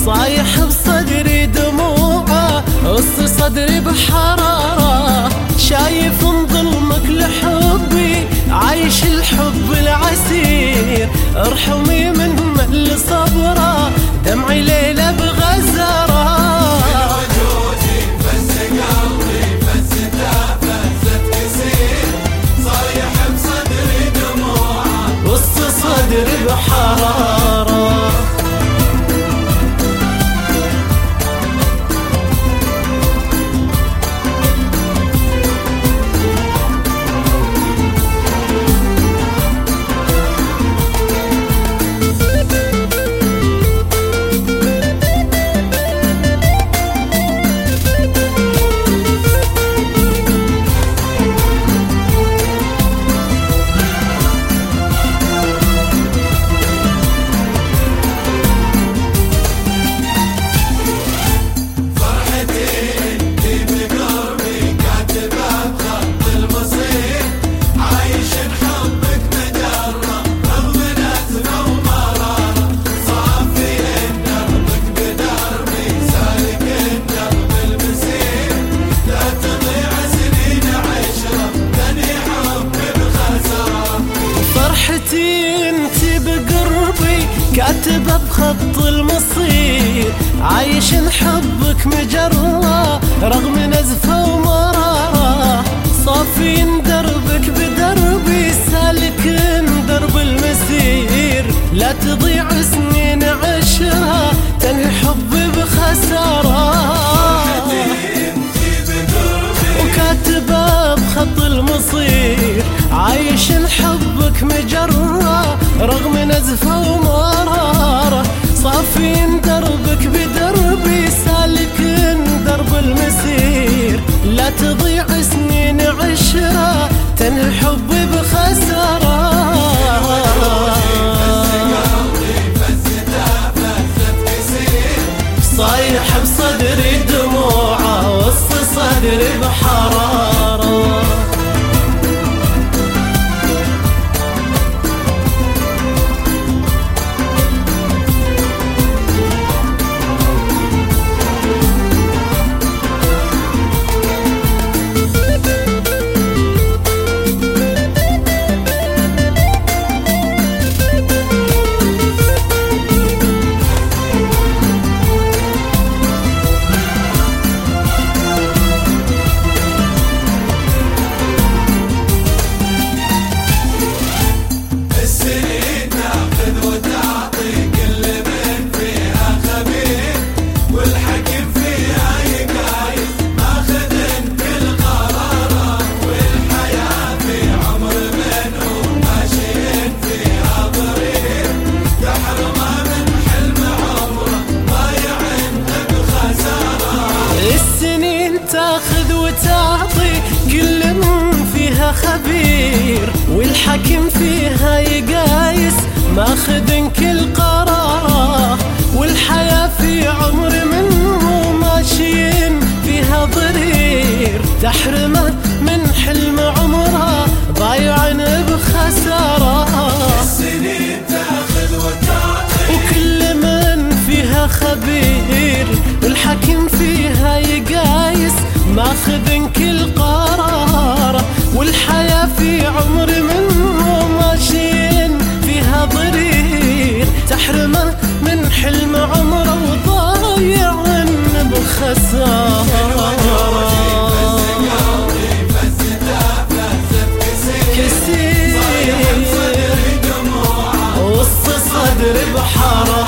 صايح بصدري دموعه قص صدري بحرارة شايف ظلمك لحبي عايش الحب العسير ارحمي من مل صبره دمعي ليلة بغزرة وجودي فز قلبي فزته فزت كسير صايح بصدري دموعه قص صدري بحرارة انتي بقربي كاتبة بخط المصير عايش حبك مجرة رغم نزفة ومرارة صافي دربك بدربي سالك درب المسير لا تضيع سنين عشرة تنهي حبي بخسارة وكاتبة بخط المصير عايش حبك مجرة رغم نزفة ومرارة صافي دربك بدربي سالك درب المسير لا تضيع سنين عشرة تنهي حبي بخسارة صايح بصدري دموعه وسط صدري بحرارة تاخذ وتعطي كل من فيها خبير والحكم فيها يقايس ماخذ كل قراره والحياة في عمر منه ماشيين فيها ضرير تحرمه من حلم عمره ضايع بخسارة السنين تاخذ وتعطي وكل من فيها خبير والحكم فيها يقايس ماخذ كل قرار والحياة في عمر منه ماشيين فيها ضرير تحرمه من حلم عمره وضايع بخسارة كسير وسط صدري بحرارة